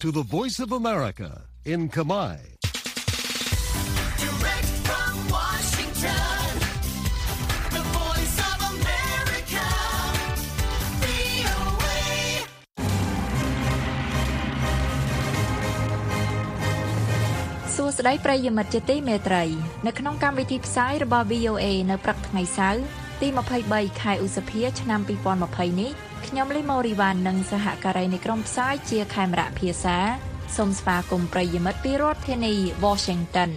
to the Voice of America in Khmer. Direct from Washington, the Voice of America, VOA. សួស្តីប្រិយមិត្តជាទីមេត្រីនៅក្នុងកម្មវិធីផ្សាយរបស់ VOA នៅព្រឹកថ្ងៃសៅរ៍ទី23ខែឧសភាឆ្នាំ2020នេះខ្ញុំលីម៉ូរីវ៉ាន់និងសហការីនៃក្រុមផ្សាយជាខេមរៈភាសាសូមស្វាគមន៍ប្រិយមិត្តពីរដ្ឋធានី Washington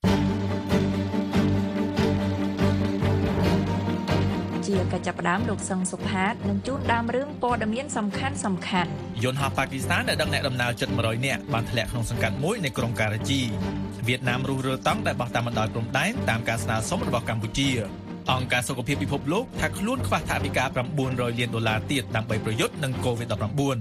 ជាកិច្ចចាប់ផ្ដើមលោកសឹងសុផាតនឹងជូនដើមរឿងព័ត៌មានសំខាន់យន្តហោះប៉ាគីស្ថានដែលដឹកអ្នកដំណើរជិត100នាក់បានធ្លាក់ក្នុងសង្កាត់មួយនៃក្រុងការ៉ាជីវៀតណាមរុះរើតង់ដែលបោះតាមបណ្ដោយព្រំដែនតាមការស្នើសុំរបស់កម្ពុជាអង្គការសុខភាពពិភពលោកថាខ្លួនខ្វះថវិកា$900 លានទៀតដើម្បីប្រយុទ្ធនឹង COVID-19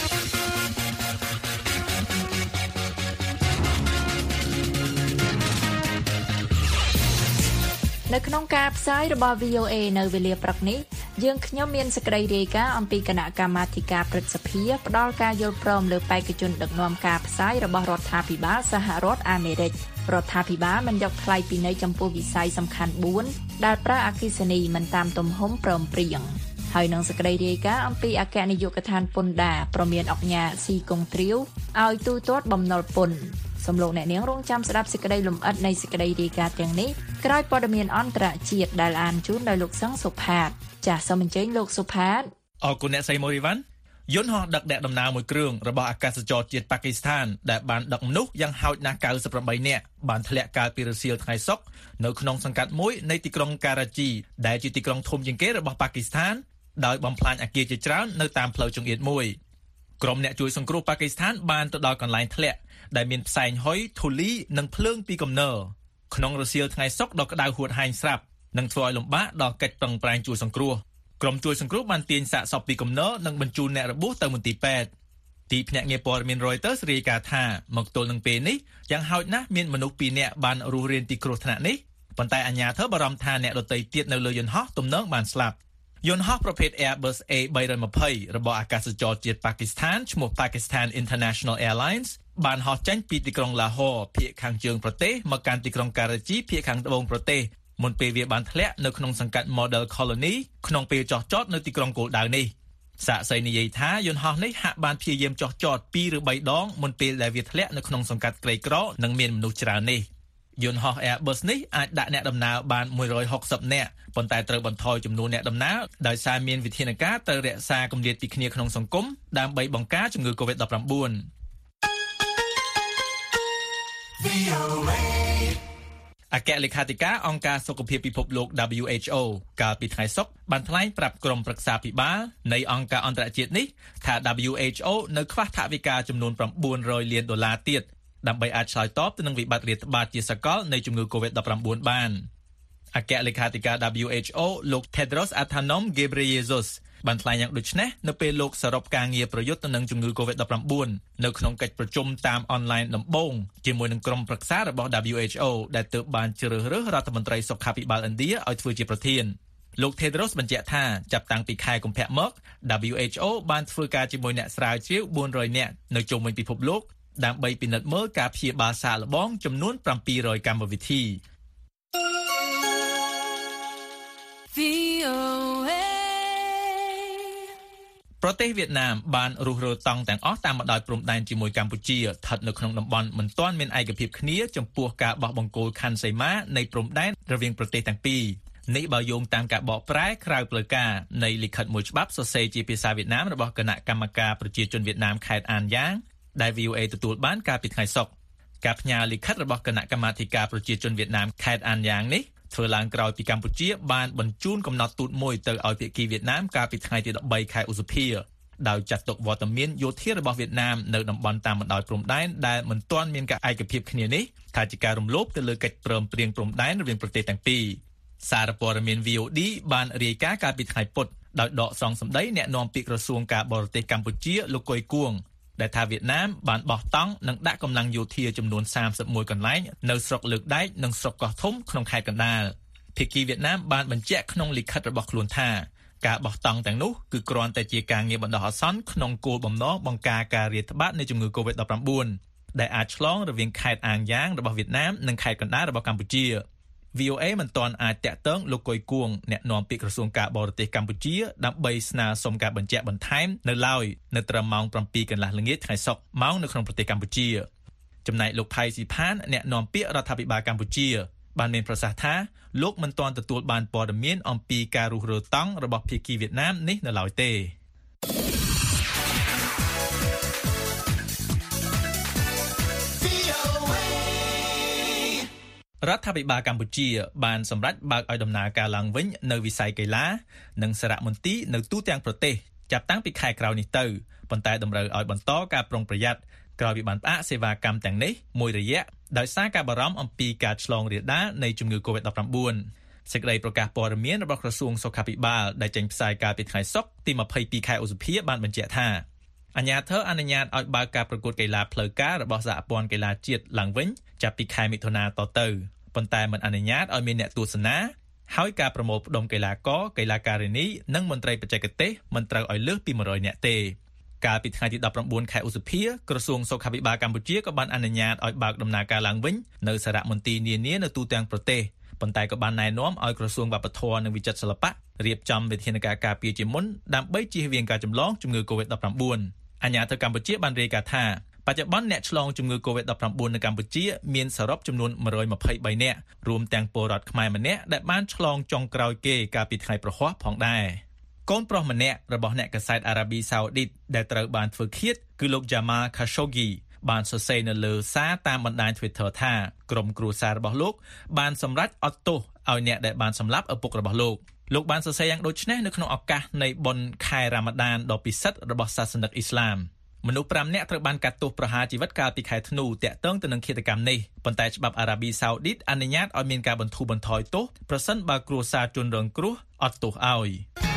នៅក្នុងការផ្សាយរបស់ VOA នៅវេលាព្រឹកនេះយើងខ្ញុំមានសេចក្តីរាយការណ៍អំពីគណៈកម្មាធិការព្រឹទ្ធសភាផ្ដល់ការយល់ព្រមលើបេក្ខជនដឹកនាំការផ្សាយរបស់រដ្ឋាភិបាលសហរដ្ឋអាមេរិករដ្ឋាភិបាលបានយកថ្លៃពិន័យចំពោះវិស័យសំខាន់4ដែលប្រើអគ្គិសនីមិនតាមទំហំព្រមព្រៀងហើយនឹងសេចក្តីរាយការណ៍អំពីអគ្គនាយកដ្ឋានពន្ធដារប្រមានអង្គញាស៊ីកុងទ្រាវឲ្យទូទាត់បំណុលពន្ធសំលោកអ្នកនាងរងចាំស្ដាប់សេចក្តីលម្អិតនៃសេចក្តីរាយការណ៍ទាំងនេះក្រោយព័ត៌មានអន្តរជាតិដែលអានជូនដោយលោកសឹងសុផាតចាសសូមអញ្ជើញលោកសុផាតអរគុណអ្នកស្រីម៉ូរីវ៉ាន់យន្តហោះដឹកអ្នកដំណើរមួយគ្រឿងរបស់អាកាសចរជាតិប៉ាគីស្ថានដែលបានដឹកមនុស្សយ៉ាងហោចណាស់98នាក់បានធ្លាក់កាលពីរសៀលថ្ងៃសុក្រនៅក្នុងសង្កាត់មួយនៃទីក្រុងការ៉ាជីដែលជាទីក្រុងធំជាងគេរបស់ប៉ាគីស្ថានដោយបំផ្លាញអគារជាច្រើននៅតាមផ្លូវចង្អៀតមួយក្រុមអ្នកជួយសង្គ្រោះប៉ាគីស្ថានបានទៅដល់កន្លែងធ្លាក់ដែលមានផ្សែងហុយធូលីនិងភ្លើងពីកំណើក្នុងរសៀលថ្ងៃសុក្រដ៏ក្តៅហួតហែងស្រាប់និងធ្វើឲ្យលំបាកដល់កិច្ចប្រឹងប្រែងជួយសង្គ្រោះក្រុមជួយសង្គ្រោះបានទាញសាកសពពីកំណើនិងបញ្ជូនអ្នករបួសទៅមន្ទីរពេទ្យទីភ្នាក់ងារព័ត៌មាន Reuters រាយការណ៍ថាមកទល់នឹងពេលនេះយ៉ាងហោចណាស់មានមនុស្ស2នាក់បានរស់រានពីគ្រោះថ្នាក់នេះប៉ុន្តែអាជ្ញាធរបារម្ភថាអ្នកដទៃទៀតនៅលើយន្តហោះទំនងបានស្លាប់យន្តហោះប្រភេទ Airbus A320 របស់អាកាសចរជាតិប៉ាគីស្ថានឈ្មោះ Pakistan International Airlines បានហោះចេញពីទីក្រុងឡាហ័រភាគខាងជើងប្រទេសមកកាន់ទីក្រុងការ៉ាជីភាគខាងត្បូងប្រទេសមុនពេលវាបានធ្លាក់នៅក្នុងសង្កាត់ Model Colony ក្នុងពេលចុះចតនៅទីក្រុងគោលដៅនេះសាកសីនិយាយថាយន្តហោះនេះហាក់បានព្យាយាមចុះចត2ឬ3ដងមុនពេលដែលវាធ្លាក់នៅក្នុងសង្កាត់ក្រីក្រនិងមានមនុស្សច្រើននេះយន្តហោះ Airbus នេះអាចដាក់អ្នកដំណើរបាន160នាក់ប៉ុន្តែត្រូវបន្ថយចំនួនអ្នកដំណើរដោយសារមានវិធានការត្រូវរក្សាគម្លាតពីគ្នាក្នុងសង្គមដើម្បីបង្ការជំងឺ COVID-19 អគ្គលេខាធិការអង្គការសុខភាពពិភពលោក WHO កាលពីថ្ងៃសុក្របានថ្លែងប្រាប់ក្រុមប្រឹក្សាភិបាលនៃអង្គការអន្តរជាតិនេះថា WHO នៅខ្វះថវិកាចំនួន$900 លានទៀតដើម្បីអាចឆ្លើយតបទៅនឹងវិបត្តិរាតត្បាតជាសកលនៃជំងឺ COVID-19 បានអគ្គលេខាធិការ WHO លោក Tedros Adhanom Ghebreyesus បានថ្លែងយ៉ាងដូចនេះនៅពេលលោកសរុបការងារប្រយុទ្ធទៅនឹងជំងឺ COVID-19 នៅក្នុងកិច្ចប្រជុំតាមអនឡាញដំបូងជាមួយនឹងក្រុមប្រឹក្សារបស់ WHO ដែលទើបបានជ្រើសរើសរដ្ឋមន្ត្រីសុខាភិបាលឥណ្ឌាឲ្យធ្វើជាប្រធានលោក Tedros បញ្ជាក់ថាចាប់តាំងពីខែកុម្ភៈមក WHO បានធ្វើការជាមួយអ្នកស្រាវជ្រាវ400នាក់នៅជុំវិញពិភពលោកដើម្បីពិនិត្យមើលការព្យាបាលសាកល្បងចំនួន700កម្មវិធីប្រទេសវៀតណាមបានរុះរើតង់ទាំងអស់តាមបណ្ដោយព្រំដែនជាមួយកម្ពុជាស្ថិតនៅក្នុងតំបន់មិនទាន់មានឯកភាពគ្នាចំពោះការបោះបង្គោលខណ្ឌសីមានៃព្រំដែនរវាងប្រទេសទាំងពីរនេះបើយោងតាមការបកប្រែក្រៅផ្លូវការនៃលិខិតមួយច្បាប់សរសេរជាភាសាវៀតណាមរបស់គណៈកម្មការប្រជាជនវៀតណាមខេត្តអានយ៉ាងដែល VOA ទទួលបានកាលពីថ្ងៃសុក្រការផ្ញើលិខិតរបស់គណៈកម្មាធិការប្រជាជនវៀតណាមខេត្តអានយ៉ាងនេះធ្វើឡើងក្រោយពីកម្ពុជាបានបញ្ជូនកំណត់ទូតមួយទៅឲ្យភាគីវៀតណាមកាលពីថ្ងៃទី13ខែឧសភាដោយចាត់ទុកវត្តមានយោធារបស់វៀតណាមនៅតំបន់តាមបណ្ដោយព្រំដែនដែលមិនទាន់មានការឯកភាពគ្នានេះថាជាការរំលោភទៅលើកិច្ចព្រមព្រៀងព្រំដែនរវាងប្រទេសទាំងពីរសារព័ត៌មាន VOD បានរាយការណ៍កាលពីថ្ងៃពុធដោយដកស្រង់សម្ដីអ្នកនាំពាក្យក្រសួងការបរទេសកម្ពុជាលោកកុយគួងដែលថាវៀតណាមបានបោះតង់និងដាក់កម្លាំងយោធាចំនួន31កន្លែងនៅស្រុកលើកដែកនិងស្រុកកោះធំក្នុងខេត្តកណ្ដាលភាគីវៀតណាមបានបញ្ជាក់ក្នុងលិខិតរបស់ខ្លួនថាការបោះតង់ទាំងនោះគឺគ្រាន់តែជាការងារបណ្ដោះអាសន្នក្នុងគោលបំណងបង្ការការរាតត្បាតនៃជំងឺ COVID-19 ដែលអាចឆ្លងរវាងខេត្តអាងយ៉ាងរបស់វៀតណាមនិងខេត្តកណ្ដាលរបស់កម្ពុជា VOA មិនទាន់អាចតាក់ទងលោកកុយគួងអ្នកនាំពាក្យក្រសួងការបរទេសកម្ពុជាដើម្បីស្នើសុំការបញ្ជាក់បន្ថែមនៅឡើយនៅត្រឹមម៉ោង 7 កន្លះល្ងាចថ្ងៃសុក្រម៉ោងនៅក្នុងប្រទេសកម្ពុជាចំណែកលោកផៃស៊ីផានអ្នកនាំពាក្យរដ្ឋាភិបាលកម្ពុជាបានមានប្រសាសន៍ថាលោកមិនទាន់ទទួលបានព័ត៌មានអំពីការរុះរើតង់របស់ភាគីវៀតណាមនេះនៅឡើយទេរដ្ឋាភិបាលកម្ពុជាបានសម្រេចបើកឲ្យដំណើរការឡើងវិញនៅវិស័យកីឡានិងសារមន្ទីរនៅទូទាំងប្រទេសចាប់តាំងពីខែក្រោយនេះទៅប៉ុន្តែតម្រូវឲ្យបន្តការប្រុងប្រយ័ត្នក្រោយពីបានផ្អាកសេវាកម្មទាំងនេះមួយរយៈដោយសារការបារម្ភអំពីការឆ្លងរាលដាលនៃជំងឺ COVID-19 សេចក្តីប្រកាសព័ត៌មានរបស់ក្រសួងសុខាភិបាលដែលចេញផ្សាយកាលពីថ្ងៃសុក្រទី22ខែឧសភាបានបញ្ជាក់ថាអាជ្ញាធរអនុញ្ញាតឲ្យបើកការប្រកួតកីឡាផ្លូវការរបស់សហព័ន្ធកីឡាជាតិឡើងវិញចាប់ពីខែមិថុនាតទៅប៉ុន្តែមិនអនុញ្ញាតឲ្យមានអ្នកទស្សនាហើយការប្រមូលផ្ដុំកីឡាករកីឡាការិនីនិងមន្ត្រីបច្ចេកទេសមិនត្រូវឲ្យលើសពី100នាក់ទេកាលពីថ្ងៃទី19ខែឧសភាក្រសួងសុខាភិបាលកម្ពុជាក៏បានអនុញ្ញាតឲ្យបើកដំណើរការឡើងវិញនៅសារមន្ទីរនានានៅទូទាំងប្រទេសប៉ុន្តែក៏បានណែនាំឲ្យក្រសួងវប្បធម៌និងវិចិត្រសិល្បៈរៀបចំវិធានការការពារជាមុនដើម្បីជៀសវាងការចម្លងជំងឺ COVID-19 អាជ្ញាធរកម្ពុជាបានរាយការណ៍ថាបច្ចុប្បន្នអ្នកឆ្លងជំងឺ COVID-19 នៅកម្ពុជាមានសរុបចំនួន123នាក់រួមទាំងពលរដ្ឋខ្មែរម្នាក់ដែលបានឆ្លងចុងក្រោយគេកាលពីថ្ងៃប្រហ័សផងដែរកូនប្រុសម្នាក់របស់អ្នកកាសែតអារ៉ាប៊ីសាអូឌីតដែលត្រូវបានធ្វើឃាតគឺលោក Jamal Khashoggi បានសរសេរនៅលើសារតាមបណ្ដាញ Twitter ថាក្រុមគ្រួសាររបស់លោកបានសម្រេចអត់ទោសឲ្យអ្នកដែលបានសម្លាប់ឪពុករបស់លោកបានសរសេរយ៉ាងដូចនេះនៅក្នុងឱកាសនៃបុណ្យខែរ៉ាម៉ាដានដ៏ពិសិដ្ឋរបស់សាសនិកអ៊ីស្លាមមនុស្ស5នាក់ត្រូវបានកាត់ទោសប្រហារជីវិតកាលពីខែធ្នូតាក់ទងទៅនឹងឃាតកម្មនេះប៉ុន្តែច្បាប់អារ៉ាប៊ីសាអូឌីតអនុញ្ញាតឲ្យមានការបន្ធូរបន្ថយទោសប្រសិនបើគ្រួសារជនរងគ្រោះអត់ទោសឲ្យ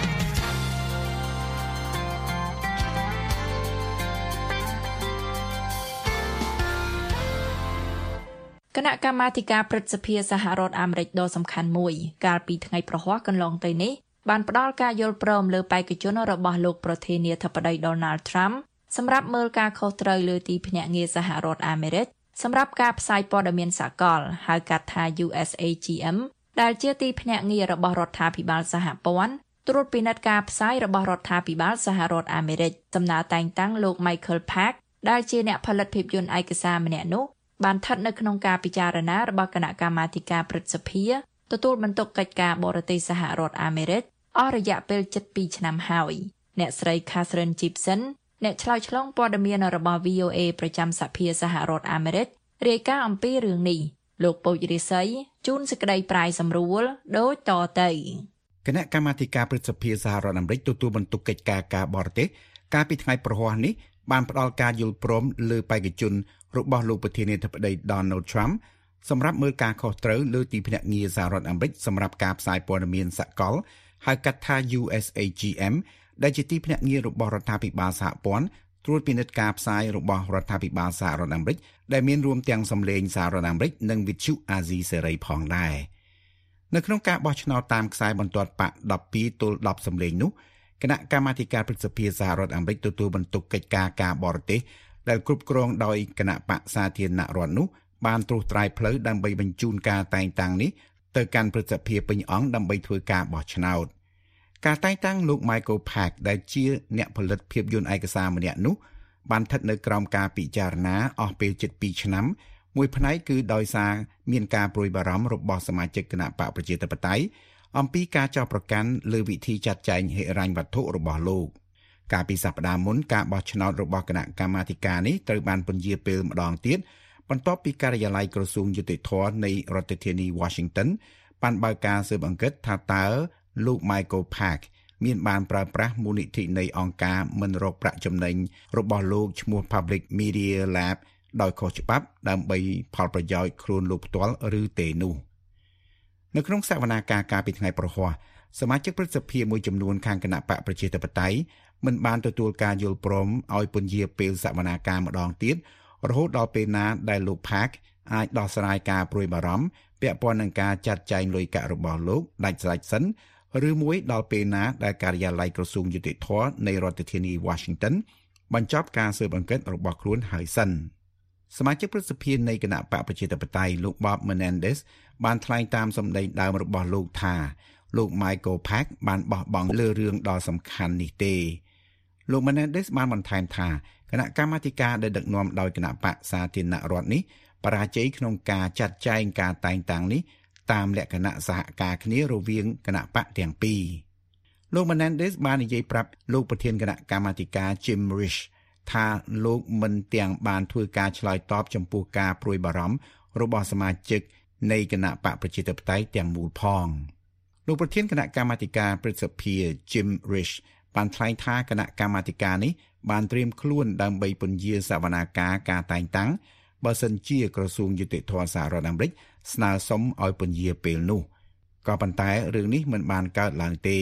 គណៈកម្មាធិការព្រឹទ្ធសភាសហរដ្ឋអាមេរិកដ៏សំខាន់មួយកាលពីថ្ងៃប្រហ័សកន្លងទៅនេះបានផ្ដល់ការយល់ព្រមលើបេក្ខជនរបស់លោកប្រធានាធិបតី Donald Trump សម្រាប់មើលការខុសត្រូវលើទីភ្នាក់ងារសហរដ្ឋអាមេរិកសម្រាប់ការផ្សាយព័ត៌មានសកលហៅកាត់ថា USAGM ដែលជាទីភ្នាក់ងាររបស់រដ្ឋាភិបាលសហព័ន្ធត្រួតពិនិត្យការផ្សាយរបស់រដ្ឋាភិបាលសហរដ្ឋអាមេរិកដំណើរតែងតាំងលោក Michael Park ដែលជាអ្នកផលិតភាពយន្តឯកសារម្នាក់នោះបានស្ថិតនៅក្នុងការពិចារណារបស់គណៈកម្មាធិការព្រឹទ្ធសភាទទួលបន្ទុកកិច្ចការបរទេសសហរដ្ឋអាមេរិកអស់រយៈពេល7ឆ្នាំហើយអ្នកស្រី Catherine Gibson អ្នកឆ្លើយឆ្លងព័ត៌មានរបស់ VOA ប្រចាំសភាសហរដ្ឋអាមេរិករាយការណ៍អំពីរឿងនេះលោកពូចរិស័យជូនសេចក្តីប្រាយសម្រួលដូចតទៅគណៈកម្មាធិការព្រឹទ្ធសភាសហរដ្ឋអាមេរិកទទួលបន្ទុកកិច្ចការការបរទេសកាលពីថ្ងៃប្រហ័សនេះបានផ្ដល់ការយល់ព្រមលើបេក្ខជនរបស់លោកប្រធានាធិបតី Donald Trump សម្រាប់មើលការខុសត្រូវលើទីភ្នាក់ងារសហរដ្ឋអាមេរិកសម្រាប់ការផ្សាយព័ត៌មានសកលហៅកាត់ថា USAGM ដែលជាទីភ្នាក់ងាររបស់រដ្ឋាភិបាលសហព័ន្ធត្រួតពិនិត្យការផ្សាយរបស់រដ្ឋាភិបាលសហរដ្ឋអាមេរិកដែលមានរួមទាំងសម្លេងសហរដ្ឋអាមេរិកនិងវិទ្យុអាស៊ីសេរីផងដែរនៅក្នុងការបោះឆ្នោតតាមខ្សែបន្ទាត់បក12-10សម្លេងនោះគណៈកម្មាធិការព្រឹទ្ធសភាសហរដ្ឋអាមេរិកទទួលបន្ទុកកិច្ចការការបរទេសដែលគ្រប់គ្រងដោយគណៈបក្សសាធារណរដ្ឋនោះបានត្រួសត្រាយផ្លូវដើម្បីបញ្ជូនការតែងតាំងនេះទៅកាន់ព្រឹទ្ធសភាពេញអង្គដើម្បីធ្វើការបោះឆ្នោតការតែងតាំងលោក Michael Park ដែលជាអ្នកផលិតភាពយន្តឯកសារម្នាក់នោះបានស្ថិតនៅក្រោមការពិចារណាអស់ពេលជិត2ឆ្នាំមួយផ្នែកគឺដោយសារមានការព្រួយបារម្ភរបស់សមាជិកគណៈបកប្រជាធិបតេយ្យអំពីការចោទប្រកាន់លើវិធីចាត់ចែងហិរញ្ញវត្ថុរបស់លោកកាលពីសប្តាហ៍មុនការបោះឆ្នោតរបស់គណៈកម្មាធិការនេះត្រូវបានពន្យាពេលម្ដងទៀតបន្ទាប់ពីការិយាល័យក្រសួងយុតិធធម៌នៃរដ្ឋធានី Washington បានបើកការស៊ើបអង្កេតថាតើលោក Michael Park មានបានប្រើប្រាស់មូលនិធិនៃអង្គការមិនរកប្រាក់ចំណេញរបស់លោកឈ្មោះ Public Media Lab ដោយខុសច្បាប់ដើម្បីផលប្រយោជន៍ខ្លួនលោកផ្ទាល់ឬទេនោះនៅក្នុងសវនាការកាលពីថ្ងៃប្រហ័សសមាជិកព្រឹទ្ធសភាមួយចំនួនខាងគណៈបកប្រជាធិបតេយ្យមិនបានទទួលការយល់ព្រមឲ្យពន្យាពេលសវនាការម្ដងទៀតរហូតដល់ពេលណាដែលលោក Park អាចដោះស្រាយការព្រួយបារម្ភពាក់ព័ន្ធនឹងការចាត់ចែងលុយកាក់របស់លោកដាច់ស្រេចសិនឬមួយដល់ពេលណាដែលការិយាល័យក្រសួងយុតិធម៌នៃរដ្ឋធានី Washington បញ្ចប់ការស៊ើបអង្កេតរបស់ខ្លួនហើយសិនសមាជិកព្រឹទ្ធសភានៃគណៈបកប្រជាធិបតេយ្យលោក Bob Menendez បានថ្លែងតាមសម្ដីដើមរបស់លោកថាលោក Michael Pack បានបោះបង់លើរឿងដ៏សំខាន់នេះទេលោក Menendez បានបន្ថែមថាគណៈកម្មាធិការដែលដឹកនាំដោយគណៈបកសាធារណរដ្ឋនេះបរាជ័យក្នុងការចាត់ចែងការតែងតាំងនេះតាមលក្ខណៈសហការគ្នារវាងគណៈបកទាំងពីរលោក Menendez បាននិយាយប្រាប់លោកប្រធានគណៈកម្មាធិការ Jim Risch ថាលោកមិនទាំងបានធ្វើការឆ្លើយតបចំពោះការព្រួយបារម្ភរបស់សមាជិកនៃគណៈបកប្រជាធិបតេយ្យទាំងមូលផងលោកប្រធានគណៈកម្មាធិការព្រឹទ្ធសភា Jim Risch បានថ្លែងថាគណៈកម្មាធិការនេះបានត្រៀមខ្លួនដើម្បីពន្យាសវនាការការតែងតាំងបើសិនជាក្រសួងយុតិធម៌សហរដ្ឋអាមេរិកស្នើសុំឲ្យពន្យាពេលនោះក៏ប៉ុន្តែរឿងនេះមិនបានកើតឡើងទេ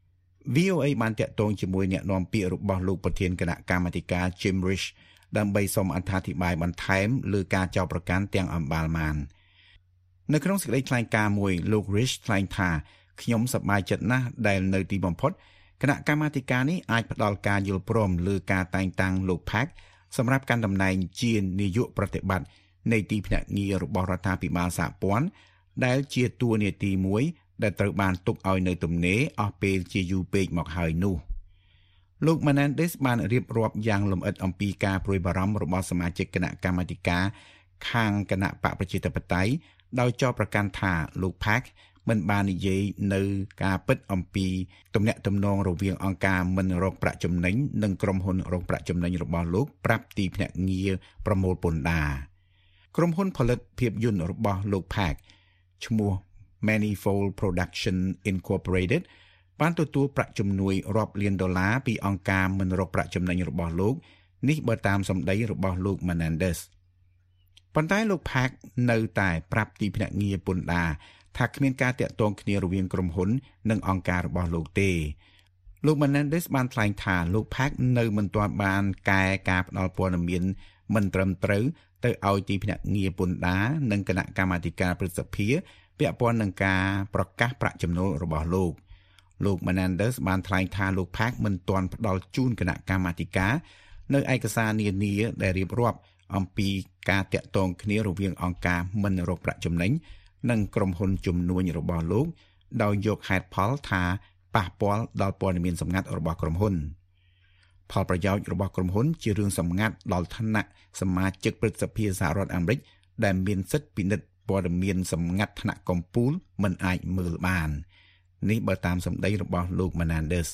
VOA បានតាក់ទងជាមួយអ្នកនាំពាក្យរបស់លោកប្រធានគណៈកម្មាធិការ Jim Risch ដើម្បីសូមអត្ថាធិប្បាយបន្ថែមលើការចោទប្រកាន់ទាំងអម្បាលម៉ាននៅក្នុងសេចក្តីថ្លែងការណ៍មួយលោក Risch ថ្លែងថាខ្ញុំសប្បាយចិត្តណាស់ដែលនៅទីបំផុតគណៈកម្មាធិការនេះអាចផ្ដល់ការយល់ព្រមលើការតែងតាំងលោក Pack សម្រាប់កាន់តំណែងជានាយកប្រតិបត្តិនៃទីភ្នាក់ងាររបស់រដ្ឋាភិបាលសហព័ន្ធដែលជាតួនាទីមួយដែលត្រូវបានទុកឲ្យនៅទំនេរអស់ពេលជាយូរពេកមកហើយនោះលោក Menendez បានរៀបរាប់យ៉ាងលម្អិតអំពីការព្រួយបារម្ភរបស់សមាជិកគណៈកម្មាធិការខាងគណៈបកប្រជាធិបតេយ្យដោយចោទប្រកាន់ថាលោក Pack មិនបាននិយាយនៅការពិតអំពីទំនាក់ទំនងរវាងអង្គការមិនរកប្រាក់ចំណេញនិងក្រុមហ៊ុនរកប្រាក់ចំណេញរបស់លោកប្រាប់ទីភ្នាក់ងារប្រមូលពន្ធដារក្រុមហ៊ុនផលិតភាពយន្តរបស់លោក Pack ឈ្មោះ Manifold Production Incorporated បានទទួលប្រាក់ជំនួយរាប់លានដុល្លារពីអង្គការមិនរកប្រាក់ចំណេញរបស់លោកនេះបើតាមសម្ដីរបស់លោក Menendez ប៉ុន្តែលោក Pack នៅតែប្រាប់ទីភ្នាក់ងារពន្ធដារថាគ្មានការតាក់ទងគ្នារវាងក្រុមហ៊ុននិងអង្គការរបស់លោកទេលោក Menendez បានថ្លែងថាលោក Pack នៅមិនទាន់បានកែការផ្ដល់ព័ត៌មានមិនត្រឹមត្រូវទៅឲ្យទីភ្នាក់ងារពន្ធដារនិងគណៈកម្មាធិការព្រឹទ្ធសភាពាក់ព័ន្ធនឹងការប្រកាសប្រាក់ចំណូលរបស់លោក Menendez បានថ្លែងថាលោក Pack មិនទាន់ផ្ដល់ជូនគណៈកម្មាធិការនៅឯកសារនានាដែលរៀបរាប់អំពីការតាក់ទងគ្នារវាងអង្គការមិនរកប្រាក់ចំណេញនិងក្រុមហ៊ុនជំនួញរបស់លោកដោយយកហេតុផលថាប៉ះពាល់ដល់ព័ត៌មានសម្ងាត់របស់ក្រុមហ៊ុនផលប្រយោជន៍របស់ក្រុមហ៊ុនជារឿងសម្ងាត់ដល់ឋានៈសមាជិកព្រឹទ្ធសភាសហរដ្ឋអាមេរិកដែលមានសិទ្ធិពិនិត្យព័ត៌មានសម្ងាត់ថ្នាក់កំពូលមិនអាចមើលបាននេះបើតាមសម្ដីរបស់លោក Menendez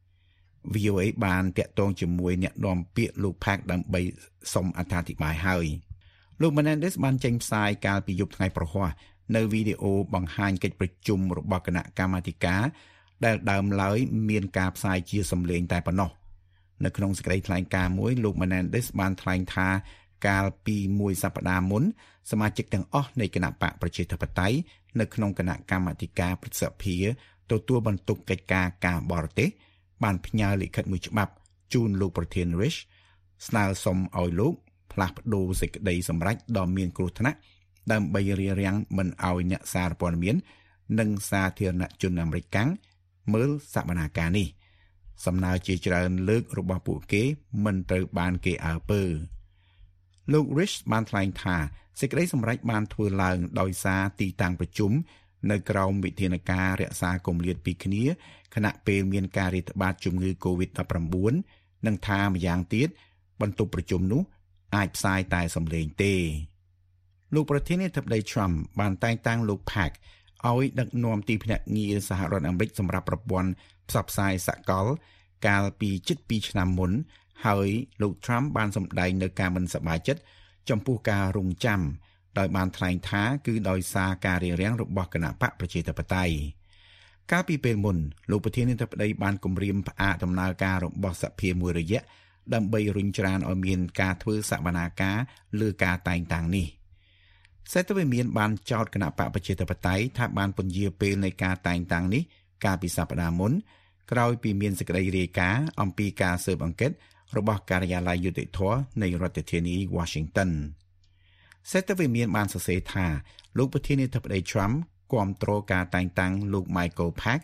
VOA បានតាក់ទងជាមួយអ្នកនាំពាក្យលោក Pack ដើម្បីសុំអត្ថាធិប្បាយហើយលោក Menendez បានចេញផ្សាយកាលពីយប់ថ្ងៃប្រហ័សនៅវីដេអូបង្ហាញកិច្ចប្រជុំរបស់គណៈកម្មាធិការដែលដើមឡើយមានការផ្សាយជាសំឡេងតែប៉ុណ្ណោះនៅក្នុងសេចក្តីថ្លែងការណ៍មួយលោក Menendez បានថ្លែងថាកាលពីមួយសប្តាហ៍មុនសមាជិកទាំងអស់នៃគណៈបកប្រជាធិបតេយ្យនៅក្នុងគណៈកម្មាធិការព្រឹទ្ធសភាទទួលបន្ទុកកិច្ចការការបរទេសបានផ្ញើលិខិតមួយច្បាប់ជូនលោកប្រធាន Risch ស្នើសុំឲ្យលោកផ្លាស់ប្តូរសេចក្តីសម្រេចដ៏មានគ្រោះថ្នាក់ដើម្បីរារាំងមិនឲ្យអ្នកសារព័ត៌មាននិងសាធារណជនអាមេរិកកាំងមើលសវនាការនេះសំណើជាច្រើនលើករបស់ពួកគេមិនត្រូវបានគេអើពើលោក Risch បានថ្លែងថាសេចក្តីសម្រេចបានធ្វើឡើងដោយសារទីតាំងប្រជុំនៅក្រោមវិធានការរក្សាគម្លាតពីគ្នាខណៈពេលមានការរាតត្បាតជំងឺ COVID-19 និងថាម្យ៉ាងទៀតបន្ទប់ប្រជុំនោះអាចផ្សាយតែសំឡេងទេលោកប្រធានាធិបតី Trump បានតែងតាំងលោក Pack ឲ្យដឹកនាំទីភ្នាក់ងារសហរដ្ឋអាមេរិកសម្រាប់ប្រព័ន្ធផ្សព្វផ្សាយសកលកាលពីជិត2ឆ្នាំមុនហើយលោក Trump បានសម្ដែងនៅការមិនសប្បាយចិត្តចំពោះការរងចាំដោយបានថ្លែងថាគឺដោយសារការរារាំងរបស់គណៈបកប្រជាធិបតេយ្យកាលពីពេលមុនលោកប្រធានាធិបតីបានគម្រាមផ្អាកដំណើរការរបស់សភាមួយរយៈដើម្បីរុញច្រានឲ្យមានការធ្វើសវនាការលើការតែងតាំងនេះសេដ្ឋវិមានបានចោទគណៈបកប្រជាធិបតេយ្យថាបានពន្យាពេលនៃការតែងតាំងនេះកាលពីសប្តាហ៍មុនក្រោយពីមានសេចក្តីរាយការណ៍អំពីការស៊ើបអង្កេតរបស់ការិយាល័យយុតិធធម៌នៃរដ្ឋធានី Washington សេដ្ឋវិមានបានសរសេរថាលោកប្រធានាធិបតី Trump គាំទ្រការតែងតាំងលោក Michael Pack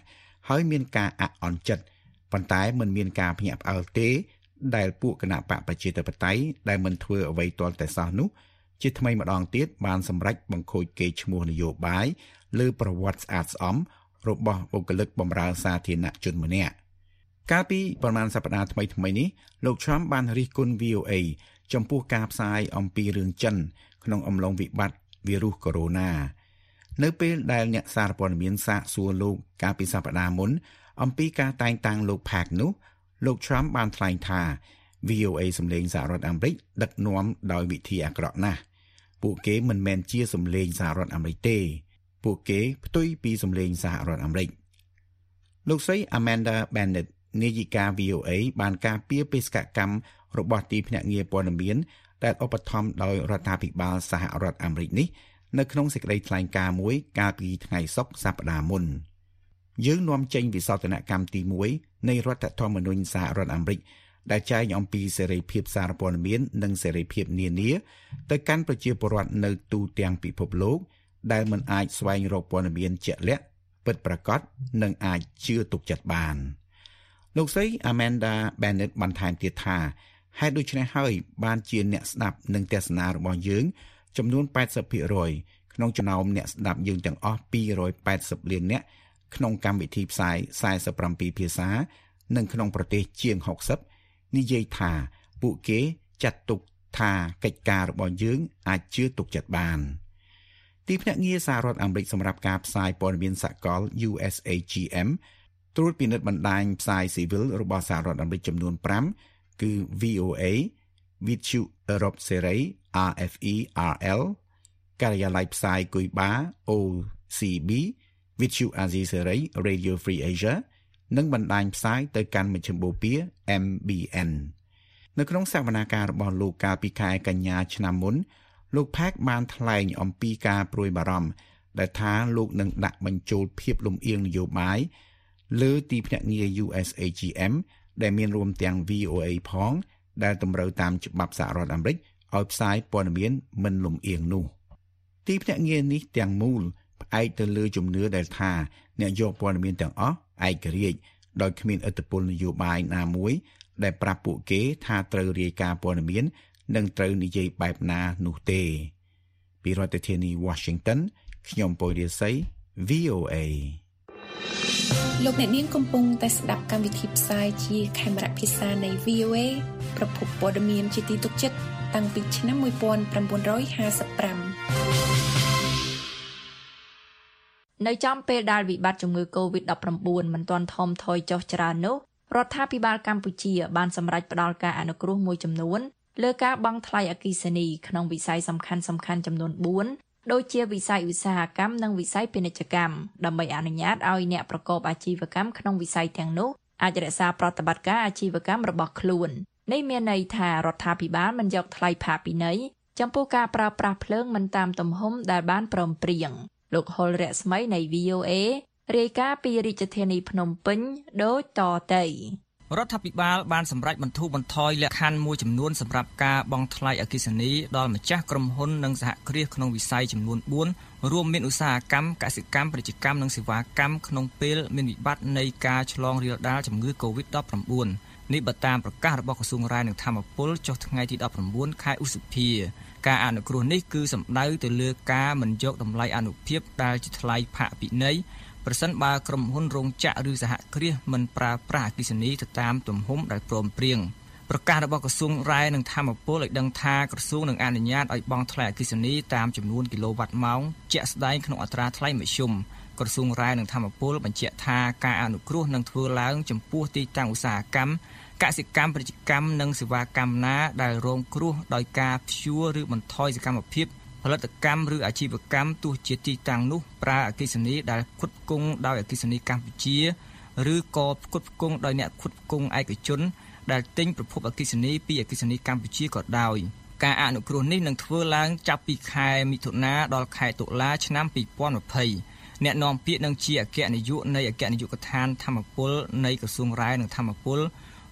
ហើយមានការអអន់ចិត្តប៉ុន្តែមិនមានការភ្ញាក់ផ្អើលទេដែលពួកគណៈបកប្រជាធិបតេយ្យដែលមិនធ្វើអ្វីទាល់តែសោះនោះជាថ្មីម្ដងទៀតបានសម្រេចបង្ខូចកេរ្តិ៍ឈ្មោះនយោបាយលើប្រវត្តិស្អាតស្អំរបស់បុគ្គលិកបម្រើសាធារណជនម្នាក់កាលពីប្រមាណសប្តាហ៍ថ្មីនេះលោក Trump បានរិះគន់ VOA ចំពោះការផ្សាយអំពីរឿងចិនក្នុងអំឡុងវិបត្តិវីរុសកូវីដ -19 នៅពេលដែលអ្នកសារព័ត៌មានសាកសួរលោកកាលពីសប្តាហ៍មុនអំពីការតែងតាំងលោក Park នោះលោក Trump បានថ្លែងថា VOA សម្លេងសហរដ្ឋអាមេរិកដឹកនាំដោយវិធីអាក្រក់ណាស់ពួកគេមិនមែនជាសម្លេងសហរដ្ឋអាមេរិកទេពួកគេផ្ទុយពីសម្លេងសហរដ្ឋអាមេរិកលោកស្រី Amanda Bennett នាយិកា VOA បានការពារបេសកកម្មរបស់ទីភ្នាក់ងារព័ត៌មានដែលឧបត្ថម្ភដោយរដ្ឋាភិបាលសហរដ្ឋអាមេរិកនេះនៅក្នុងសេចក្តីថ្លែងការណ៍មួយកាលពីថ្ងៃសុក្រសប្តាហ៍មុនយើងនាំចេញវិសោធនកម្មទី1នៃរដ្ឋធម្មនុញ្ញសហរដ្ឋអាមេរិកដែលចែងអំពីសេរីភាពសារព័ត៌មាននិងសេរីភាពនានាទៅកាន់ប្រជាពលរដ្ឋនៅទូទាំងពិភពលោកដែលមិនអាចស្វែងរកព័ត៌មានជាក់លាក់ពិតប្រាកដនិងអាចជឿទុកចិត្តបានលោកស្រី Amanda Bennett បន្ថែមទៀតថាហេតុដូច្នេះហើយបានជាអ្នកស្ដាប់និងទស្សនារបស់យើងចំនួន 80% ក្នុងចំណោមអ្នកស្ដាប់យើងទាំងអស់280លាននាក់ក្នុងកម្មវិធីផ្សាយ47ភាសានិងក្នុងប្រទេសជាង60និយាយថាពួកគេចាត់ទុកថាកិច្ចការរបស់យើងអាចជឿទុកចិត្តបានទីភ្នាក់ងារសហរដ្ឋអាមេរិកសម្រាប់ការផ្សាយព័ត៌មានសកល USAGM ត្រួតពិនិត្យបណ្ដាញផ្សាយស៊ីវិលរបស់សហរដ្ឋអាមេរិកចំនួន5គឺ VOA, Vietchu Europe Series RFE-RL ការិយាល័យផ្សាយគុយបា OCB, Vietchu Asia Series Radio Free Asia និងបណ្ដាញផ្សាយទៅកាន់មជ្ឈមបូព៌ា MBN នៅក្នុងសវនាការរបស់លោកកាលពីខែកញ្ញាឆ្នាំមុនលោក Park បានថ្លែងអំពីការព្រួយបារម្ភដែលថាលោកនឹងដាក់បញ្ចូលភាពលំអៀងនយោបាយលើទីភ្នាក់ងារ USAGM ដែលមានរួមទាំង VOA ផងដែលតម្រូវតាមច្បាប់សហរដ្ឋអាមេរិកឲ្យផ្សាយព័ត៌មានមិនលំអៀងនោះទីភ្នាក់ងារនេះទាំងមូលផ្អែកទៅលើជំនឿដែលថាអ្នកយកព័ត៌មានទាំងអស់ឯករាជ្យដោយគ្មានឥទ្ធិពលនយោបាយណាមួយដែលប្រាប់ពួកគេថាត្រូវរាយការណ៍ព័ត៌មាននិងត្រូវនិយាយបែបណានោះទេពីរដ្ឋធានី Washington ខ្ញុំពូរិស័យ VOA លោកអ្នកនាងកំពុងតែស្ដាប់កម្មវិធីផ្សាយជាខេមរៈភាសានៃ VOA ប្រភពព័ត៌មានជាទីទុកចិត្តតាំងពីឆ្នាំ1955 នៅចំពេលដែលវិបត្តិជំងឺ COVID-19 មិនទាន់ថមថយចុះច្រើននោះរដ្ឋាភិបាលកម្ពុជាបានសម្រេចផ្តល់ការអនុគ្រោះមួយចំនួនលើការបង់ថ្លៃអគ្គិសនីក្នុងវិស័យសំខាន់ៗចំនួន4ដូចជាវិស័យឧស្សាហកម្មនិងវិស័យពាណិជ្ជកម្មដើម្បីអនុញ្ញាតឲ្យអ្នកប្រកបអាជីវកម្មក្នុងវិស័យទាំងនោះអាចរក្សាប្រតិបត្តិការអាជីវកម្មរបស់ខ្លួននេះមានន័យថារដ្ឋាភិបាលមិនយកថ្លៃផាកពិន័យចំពោះការប្រើប្រាស់ភ្លើងមិនតាមទំហំដែលបានព្រមព្រៀងលោកហុលរស្មីនៃ VOA រាយការណ៍ពីរាជធានីភ្នំពេញដូចតទៅរដ្ឋាភិបាលបានសម្រេចបន្ធូរបន្ថយលក្ខខណ្ឌមួយចំនួនសម្រាប់ការបង់ថ្លៃអគ្គិសនីដល់ម្ចាស់ក្រុមហ៊ុននិងសហគ្រាសក្នុងវិស័យចំនួន4រួមមានឧស្សាហកម្មកសិកម្មពាណិជ្ជកម្មនិងសេវាកម្មក្នុងពេលមានវិបត្តិនៃការឆ្លងរាលដាលជំងឺ COVID-19 នេះបើតាមប្រកាសរបស់ក្រសួងរាយនឹងធម្មពលចុះថ្ងៃទី19ខែឧសភាការអនុគ្រោះនេះគឺសំដៅទៅលើការមិនយកតម្លៃអនុភាពដែលជាថ្លៃផាកពិន័យប្រសិនបើក្រុមហ៊ុនរោងចក្រឬសហគ្រាសមិនប្រើប្រាស់អគ្គិសនីទៅតាមទំហំដែលព្រមព្រៀងប្រកាសរបស់ក្រសួងរាយនឹងធម្មពលឲ្យដឹងថាក្រសួងនឹងអនុញ្ញាតឲ្យបង់ថ្លៃអគ្គិសនីតាមចំនួនគីឡូវ៉ាត់ម៉ោងជាក់ស្ដែងក្នុងអត្រាថ្លៃមធ្យមក្រសួងរាយនឹងធម្មពលបញ្ជាក់ថាការអនុគ្រោះនឹងធ្វើឡើងចំពោះទីតាំងឧស្សាហកម្មកសិកម្មពាណិជ្ជកម្មនិងសេវាកម្មណាដែលរងគ្រោះដោយការព្យួរឬបន្ថយសកម្មភាពផលិតកម្មឬអាជីវកម្មទោះជាទីតាំងនោះប្រើអគ្គិសនីដែលផ្គត់ផ្គង់ដោយអគ្គិសនីកម្ពុជាឬក៏ផ្គត់ផ្គង់ដោយអ្នកផ្គត់ផ្គង់ឯកជនដែលទិញប្រភពអគ្គិសនីពីអគ្គិសនីកម្ពុជាក៏ដោយការអនុគ្រោះនេះនឹងធ្វើឡើងចាប់ពីខែមិថុនាដល់ខែតុលាឆ្នាំ2020អ្នកនាំពាក្យនឹងជាអគ្គនាយកនៃអគ្គនាយកដ្ឋានធម្មពលនៃក្រសួងរាយនិងធម្មពល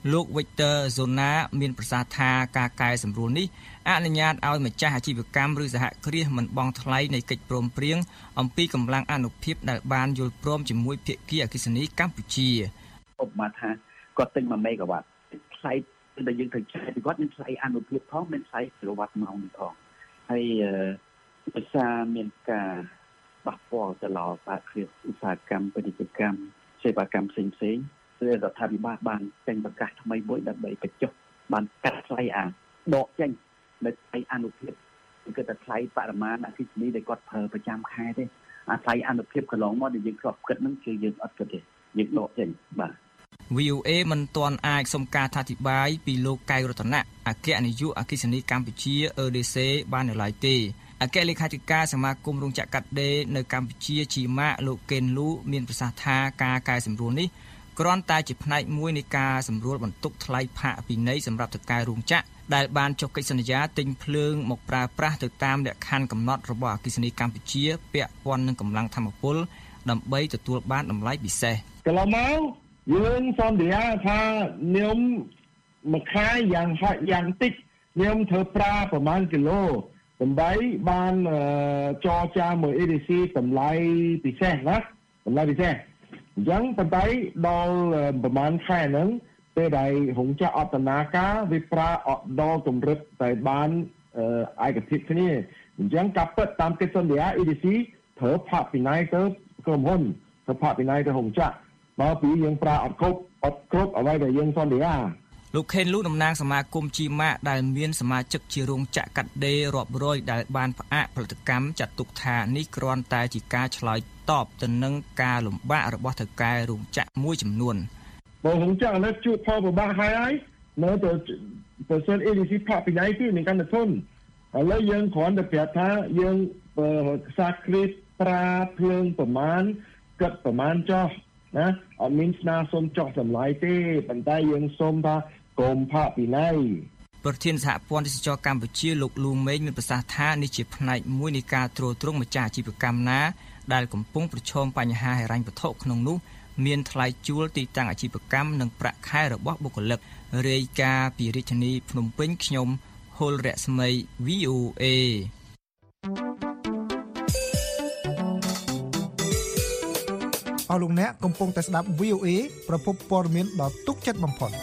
លោក Victor Zona មានប្រសាសន៍ថាការកែសម្រួលនេះអនុញ្ញាតឲ្យម្ចាស់អាជីវកម្មឬសហគ្រាសមិនបង់ថ្លៃនៃកិច្ចព្រមព្រៀងអំពីកម្លាំងអនុភាពដែលបានយល់ព្រមជាមួយភាគីអគ្គិសនីកម្ពុជាឧបមាថាគាត់ទិញ1មេហ្គាវ៉ាត់ថ្លៃដែលយើងត្រូវចាយពីគាត់មានថ្លៃអនុភាពផងមានថ្លៃគីឡូវ៉ាត់ម៉ោងផងហើយភាសាមានការបះពាល់ទៅលើសហគ្រាសឧស្សាហកម្មពាណិជ្ជកម្មសេវាកម្មផ្សេងៗគឺរដ្ឋាភិបាលបានចេញប្រកាសថ្មីមួយដើម្បីបញ្ចុះបានកាត់ថ្លៃដកចេញនៅថ្លៃអនុភាពគឺតែថ្លៃបរិមាណអគ្គិសនីដែលគាត់ប្រើប្រចាំខែទេអាថ្លៃអនុភាពកន្លងមកដែលយើងធ្លាប់គិតហ្នឹងគឺយើងអត់គិតទេយើងដកចេញបាទ VOA មិនទាន់អាចសុំការអធិប្បាយពីលោកកៅរតនៈអគ្គនាយកអគ្គិសនីកម្ពុជា EDC បាននៅឡើយទេអគ្គលេខាធិការសមាគមរោងចក្រកាត់ដេរនៅកម្ពុជាជាម៉ាកលោកកេនលូមានប្រសាសន៍ថាការកែសម្រួលនេះគ្រាន់តែជាផ្នែកមួយនៃការសម្រួលបន្ទុកថ្លៃផាកពិន័យសម្រាប់ថៅកែរោងចក្រដែលបានចុះកិច្ចសន្យាទិញភ្លើងមកប្រើប្រាស់ទៅតាមលក្ខខណ្ឌកំណត់របស់អគ្គិសនីកម្ពុជាពាក់ព័ន្ធនឹងកម្លាំងថាមពលដើម្បីទទួលបានតម្លៃពិសេសកន្លងមកយើងសន្យាថាខ្ញុំមួយខែយ៉ាងតិចខ្ញុំធ្វើប្រើប្រហែលគីឡូដើម្បីបានចរចាមួយ EDC តម្លៃពិសេសណាតម្លៃពិសេសអញ្ចឹងប៉ុន្តែដល់ប្រហែលខែហ្នឹងពេលដែលរោងចក្រអត្តនាការវាប្រើអត់ដល់កម្រិតតែបានឯកភាពគ្នាអញ្ចឹងការពិតតាមកិច្ចសន្យា EDC ប្រើផាកពិន័យទៅក្រុមហ៊ុនប្រើផាកពិន័យទៅរោងចក្រមកពីយើងប្រើអត់គ្រប់អ្វីដែលយើងសន្យាលោកខេនលូតំណាងសមាគមជីម៉ាកដែលមានសមាជិកជារោងចក្រកាត់ដេររាប់រយដែលបានផ្អាកផលិតកម្មចាត់ទុកថានេះគ្រាន់តែជាការឆ្លើយតបទៅនឹងការលំបាករបស់ថៅកែរោងចក្រមួយចំនួនបើរោងចក្រនៅជួបផលពិបាកហើយនៅទៅប្រសិន EDC ផាកពីណៃគឺមានកាន់តែធន់ឥឡូវយើងគ្រាន់តែប្រាប់ថាយើងសាគ្រីតប្រាភ្លើងប្រមាណគិតប្រមាណចោះណាអត់មានស្នើសុំចោះតម្លៃទេប៉ុន្តែយើងសុំថាកុំផាកពីណៃប្រធានសហព័ន្ធទេសចរកម្ពុជាលោកលូមេងមានប្រសាសន៍ថានេះជាផ្នែកមួយនៃការទ្រទ្រង់ម្ចាស់អាជីវកម្មណាដែលកំពុងប្រឈមបញ្ហាហិរញ្ញវត្ថុក្នុងនោះមានថ្លៃជួលទីតាំងអាជីវកម្មនិងប្រាក់ខែរបស់បុគ្គលិករាយការណ៍ពីរាជធានីភ្នំពេញខ្ញុំហុលរស្មី VOA អស់លោកអ្នកកំពុងតែស្ដាប់ VOA ប្រភពព័ត៌មានដ៏ទុកចិត្តបំផុត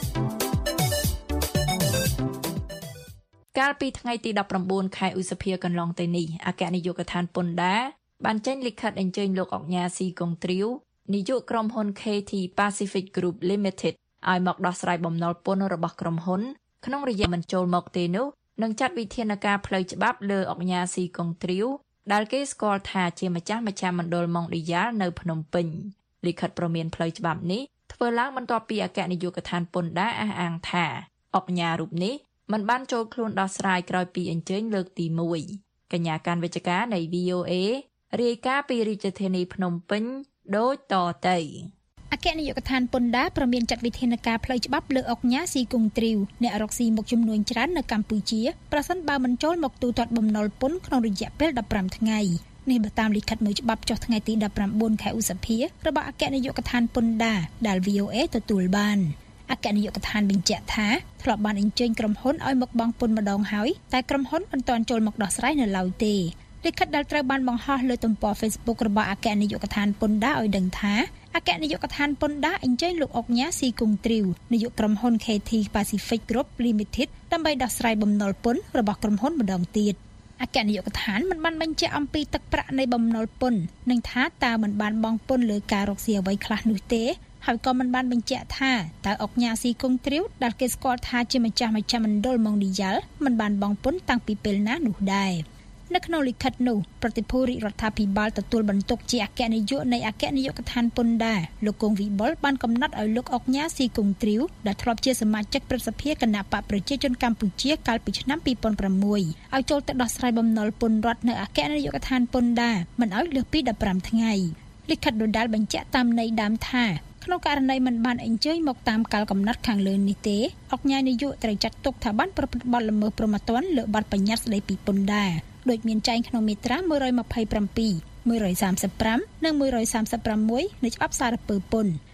កាលពីថ្ងៃទី19ខែឧសភាកន្លងទៅនេះអគ្គនាយកដ្ឋានពន្ធដារបានចេញលិខិតអញ្ជើញលោកអុកញ៉ាស៊ីកុងទ្រាវនាយកក្រុមហ៊ុន KT Pacific Group Limited ឲ្យមកដោះស្រាយបំណុលពន្ធរបស់ក្រុមហ៊ុនក្នុងរយៈមិនចូលមកទេនោះនឹងចាត់វិធានការផ្លូវច្បាប់លើអុកញ៉ាស៊ីកុងទ្រាវដែលគេស្គាល់ថាជាម្ចាស់មជ្ឈមណ្ឌលម៉ុងឌីយ៉ាលនៅភ្នំពេញលិខិតព្រមានផ្លូវច្បាប់នេះធ្វើឡើងបន្ទាប់ពីអគ្គនាយកដ្ឋានពន្ធដារអះអាងថាអុកញ៉ារូបនេះមិនបានចូលខ្លួនដោះស្រាយក្រោយពីអញ្ជើញលើកទី1កញ្ញាការវិជ្ជការនៃ VOA រាយការណ៍ពីរាជធានីភ្នំពេញដូចតទៅអគ្គនាយកដ្ឋានពន្ធដារប្រមានចាត់វិធានការផ្លូវច្បាប់លើអុកញ៉ាស៊ីកុងទ្រាវអ្នករកស៊ីមុខចំនួនច្រើននៅកម្ពុជាប្រសិនបើមិនចូលមកទូទាត់បំណុលពន្ធក្នុងរយៈពេល15ថ្ងៃនេះបើតាមលិខិតមួយច្បាប់ចុះថ្ងៃទី19ខែឧសភារបស់អគ្គនាយកដ្ឋានពន្ធដារដែល VOA ទទួលបានអគ្គនាយកដ្ឋានបញ្ជាក់ថាធ្លាប់បានអញ្ជើញក្រុមហ៊ុនឲ្យមកបង់ពន្ធម្ដងហើយតែក្រុមហ៊ុនមិនទាន់ចូលមកដោះស្រាយនៅឡើយទេលិខិតដែលត្រូវបានបង្ហោះលើទំព័រ Facebook របស់អគ្គនាយកដ្ឋានពន្ធដារឲ្យដឹងថាអគ្គនាយកដ្ឋានពន្ធដារអញ្ជើញលោកអុកញ៉ាស៊ីកុងទ្រាវនាយកក្រុមហ៊ុន KT Pacific Group Limited ដើម្បីដោះស្រាយបំណុលពន្ធរបស់ក្រុមហ៊ុនម្ដងទៀតអគ្គនាយកដ្ឋានមិនបានបញ្ជាក់អំពីទឹកប្រាក់នៃបំណុលពន្ធនិងថាតើមិនបានបង់ពន្ធលើការរកស៊ីអ្វីខ្លះនោះទេហើយក៏មិនបានបញ្ជាក់ថាតើអុកញ៉ាស៊ីកុងទ្រាវដែលគេស្គាល់ថាជាម្ចាស់មជ្ឈមណ្ឌលម៉ុងឌីយ៉ាល់មិនបានបង់ពន្ធតាំងពីពេលណានោះដែរនៅក្នុងលិខិតនោះប្រតិភូរាជរដ្ឋាភិបាលទទួលបន្ទុកជាអគ្គនាយកនៃអគ្គនាយកដ្ឋានពន្ធដារលោកគង់វិបុលបានកំណត់ឲ្យលោកអុកញ៉ាស៊ីកុងទ្រាវដែលធ្លាប់ជាសមាជិកព្រឹទ្ធសភាគណៈបកប្រជាជនកម្ពុជាកាលពីឆ្នាំ2006ឲ្យចូលទៅដោះស្រាយបំណុលពន្ធរដ្ឋនៅអគ្គនាយកដ្ឋានពន្ធដារមិនឲ្យលើសពី15ថ្ងៃលិខិតដដែលបញ្ជាក់តាមន័យដើមថាក្នុងករណីមិនបានអញ្ជើញមកតាមកាលកំណត់ខាងលើនេះទេអុកញ៉ានាយកត្រូវចាត់ទុកថាបានប្រព្រឹត្តបទល្មើសព្រហ្មទណ្ឌលើបទបញ្ញត្តិស្តីពីពន្ធដារដូចមានចែងក្នុងមាត្រា127 135និង136នៃច្បាប់សារពើពន្ធហ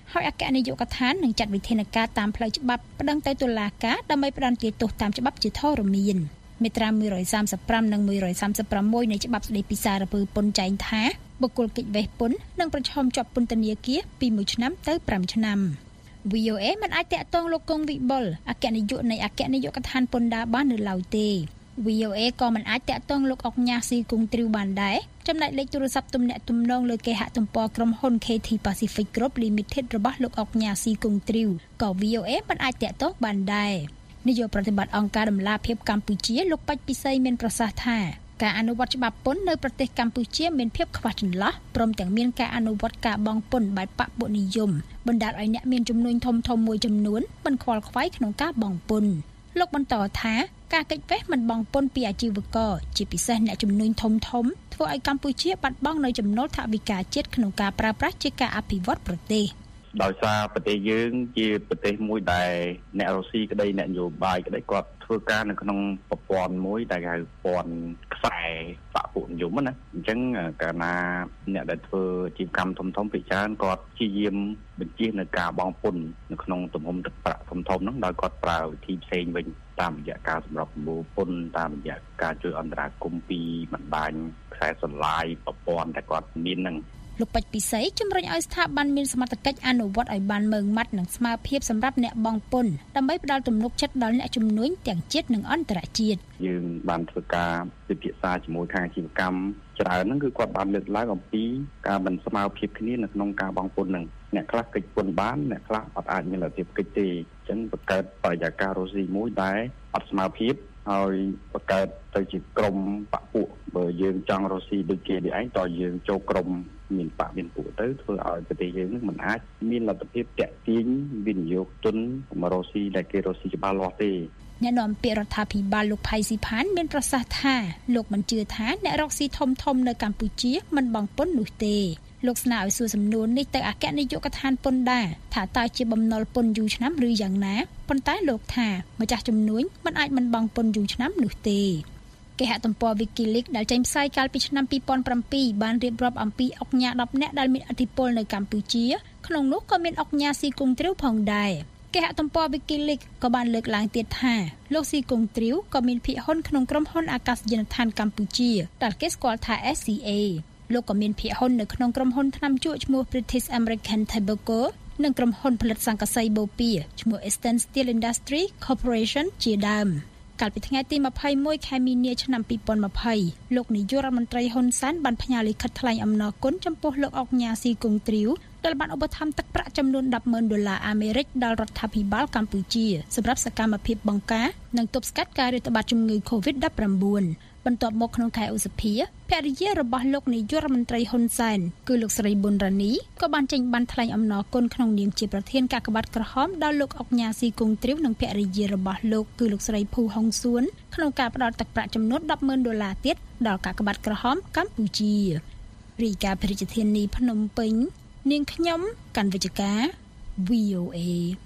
ហើយអគ្គនាយកដ្ឋាននឹងចាត់វិធានការតាមផ្លូវច្បាប់ប្តឹងទៅតុលាការដើម្បីផ្តន្ទាទោសតាមច្បាប់ជាធរមានមាត្រា135និង136នៃច្បាប់ស្តីពីសារពើពន្ធចែងថាបុគ្គលកិច្ចវេះពន្ធនឹងប្រឈមជាប់ពន្ធនាគារពី1ឆ្នាំទៅ5ឆ្នាំ VOA មិនអាចតាក់ទងលោកកុងវិបុលអគ្គនាយកនៃអគ្គនាយកដ្ឋានពន្ធដារបាននៅឡើយទេ VOA ក៏មិនអាចតាក់ទងលោកអុកញ៉ាស៊ីគង់ទ្រីវបានដែរចំណែកលេខទូរស័ព្ទទំនាក់ទំនងលើគេហទំព័រក្រុមហ៊ុន KT Pacific Group Limited របស់លោកអុកញ៉ាស៊ីគង់ទ្រីវក៏ VOA មិនអាចតាក់ទងបានដែរនាយកប្រតិបត្តិអង្គការដំឡាភិបកម្ពុជាលោកបាច់ពិសីមានប្រសាសន៍ថាការអនុវត្តច្បាប់ពន្ធនៅប្រទេសកម្ពុជាមានភាពខ្វះចន្លោះព្រមទាំងមានការអនុវត្តការបង់ពន្ធបែបបពុនិយមបណ្ដាលឲ្យអ្នកមានចំនួនធំមួយចំនួនមិនខ្វល់ខ្វាយក្នុងការបង់ពន្ធលោកបន្តថាការកិច្ចវេះមិនបង់ពន្ធពីអាជីវករជាពិសេសអ្នកចំនួនធំធ្វើឲ្យកម្ពុជាបាត់បង់នៅចំណូលថវិកាជាតិក្នុងការប្រើប្រាស់ជាការអភិវឌ្ឍប្រទេសដោយសារប្រទេសយើងជាប្រទេសមួយដែលអ្នករុស្ស៊ីក្តីអ្នកនយោបាយក្តីគាត់ធ្វើការនៅក្នុងប្រព័ន្ធមួយដែលហៅប្រព័ន្ធខ្សែបពុនិយមណាអញ្ចឹងកាលណាអ្នកដែលធ្វើអាជីវកម្មធំភាគច្រើនគាត់ព្យាយាមបញ្ជៀសនៅការបង់ពន្ធនៅក្នុងទំហំទឹកប្រាក់ធំហ្នឹងដោយគាត់ប្រើវិធីផ្សេងវិញតាមរយៈការសម្របសម្រួលពន្ធតាមរយៈការជួយអន្តរាគមន៍ពីបណ្ដាញខ្សែសន្លាយប្រព័ន្ធដែលគាត់មានហ្នឹងលោកពេជ្រពិសីជំរុញឲ្យស្ថាប័នមានសមត្ថកិច្ចអនុវត្តឲ្យបានម៉ឺងម៉ាត់និងស្មើភាពសម្រាប់អ្នកបង់ពន្ធដើម្បីផ្ដល់ទំនុកចិត្តដល់អ្នកជំនួញទាំងជាតិនិងអន្តរជាតិយើងបានធ្វើការពិភាក្សាជាមួយខាងអាជីវកម្មច្រើនហ្នឹងគឺគាត់បានលើកឡើងអំពីការមិនស្មើភាពគ្នានៅក្នុងការបង់ពន្ធហ្នឹងអ្នកខ្លះកិច្ចពន្ធបានអ្នកខ្លះអត់អាចមានលទ្ធភាពកិច្ចទេអញ្ចឹងបង្កើតបរិយាកាសរុស្ស៊ីមួយដែលអត់ស្មើភាពហើយបង្កើតទៅជាក្រុមបពុបើយើងចង់រុស្ស៊ីដូចគេនេះឯងតើយើងចូលក្រុមមានបកមានពួកទៅធ្វើឲ្យប្រទេសយើងនឹងមិនអាចមានលទ្ធភាពតាក់ទាញវិនិយោគទុនមករុស្ស៊ីដែលគេរុស្ស៊ីច្បាស់លាស់ទេអ្នកនាំពាក្យរដ្ឋាភិបាលលោកផៃស៊ីផានមានប្រសាសន៍ថាលោកមិនជឿថាអ្នករកស៊ីធំនៅកម្ពុជាមិនបង់ពន្ធនោះទេលោកស្នើឲ្យសួរសំណួរនេះទៅអគ្គនាយកដ្ឋានពន្ធដារថាតើជាបំណុលពន្ធយូរឆ្នាំឬយ៉ាងណាប៉ុន្តែលោកថាម្ចាស់ជំនួញមិនអាចមិនបង់ពន្ធយូរឆ្នាំនោះទេគេហទំព័រ WikiLeaks ដែលចេញផ្សាយកាលពីឆ្នាំ2007បានរៀបរាប់អំពីអុកញ៉ា10នាក់ដែលមានឥទ្ធិពលនៅកម្ពុជាក្នុងនោះក៏មានអុកញ៉ាស៊ីគង់ទ្រីវផងដែរគេហទំព័រ WikiLeaks ក៏បានលើកឡើងទៀតថាលោកស៊ីគង់ទ្រីវក៏មានភាគហ៊ុនក្នុងក្រុមហ៊ុនអាកាសយានដ្ឋានកម្ពុជាដែលគេស្គាល់ថា SCA លោកក៏មានភាគហ៊ុននៅក្នុងក្រុមហ៊ុនថ្នាំជក់ឈ្មោះ British American Tobacco និងក្រុមហ៊ុនផលិតសង្កសីបូព៌ាឈ្មោះ Eastern Steel Industry Corporation ជាដើមកាលពីថ្ងៃទី21ខែមីនាឆ្នាំ2020លោកនាយករដ្ឋមន្ត្រីហ៊ុនសែនបានផ្ញើលិខិតថ្លែងអំណរគុណចំពោះលោកអុកញ៉ាស៊ីគង់ទ្រីវដែលបានឧបត្ថម្ភទឹកប្រាក់ចំនួន$10,000អាមេរិកដល់រដ្ឋាភិបាលកម្ពុជាសម្រាប់សកម្មភាពបង្ការនិងទប់ស្កាត់ការរាតត្បាតជំងឺ COVID-19 បន្ទាប់មកក្នុងខែឧសភាភរិយារបស់លោកនាយករដ្ឋមន្ត្រីហ៊ុនសែនគឺលោកស្រីប៊ុនរ៉ានីក៏បានចេញបានថ្លែងអំណរគុណក្នុងនាមជាប្រធានកាកបាទក្រហមដល់លោកអុកញ៉ាស៊ីគង់ទ្រីវនិងភរិយារបស់លោកគឺលោកស្រីភូហុងសួនក្នុងការផ្តល់ទឹកប្រាក់ចំនួន$10,000ទៀតដល់កាកបាទក្រហមកម្ពុជារាយការណ៍ប្រជាធានីភ្នំពេញនាងខ្ញុំកាន់វិជ្ជការ VOA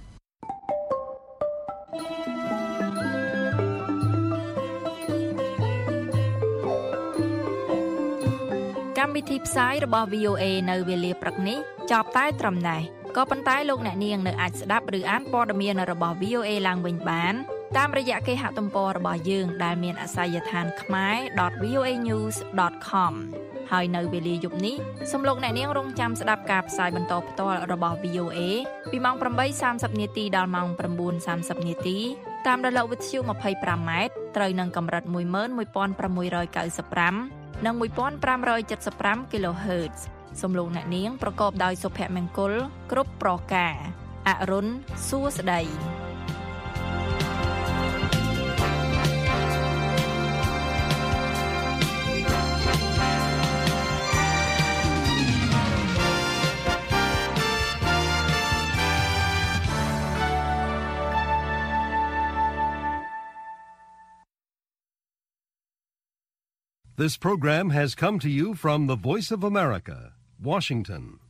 កម្មវិធីផ្សាយរបស់ VOA នៅវេលាព្រឹកនេះចប់តែត្រឹមនេះក៏ប៉ុន្តែលោកអ្នកនាងនៅអាចស្ដាប់ឬអានព័ត៌មានរបស់ VOA ឡើងវិញបានតាមរយៈគេហទំព័ររបស់យើងដែលមានអាសយដ្ឋាន khmer.voanews.com ហើយនៅវេលាយប់នេះសូមលោកអ្នកនាងរងចាំស្ដាប់ការផ្សាយបន្តផ្ទាល់របស់ VOA ពីម៉ោង 8:30 នាទីដល់ម៉ោង 9:30 នាទីតាមរលកវិទ្យុ 25M ត្រូវនឹងកម្រិត 11695 និង1575 kHz សំឡេងអ្នកនាងប្រកបដោយសុភមង្គលគ្រប់ប្រការអរុនសួស្តី This program has come to you from the Voice of America, Washington.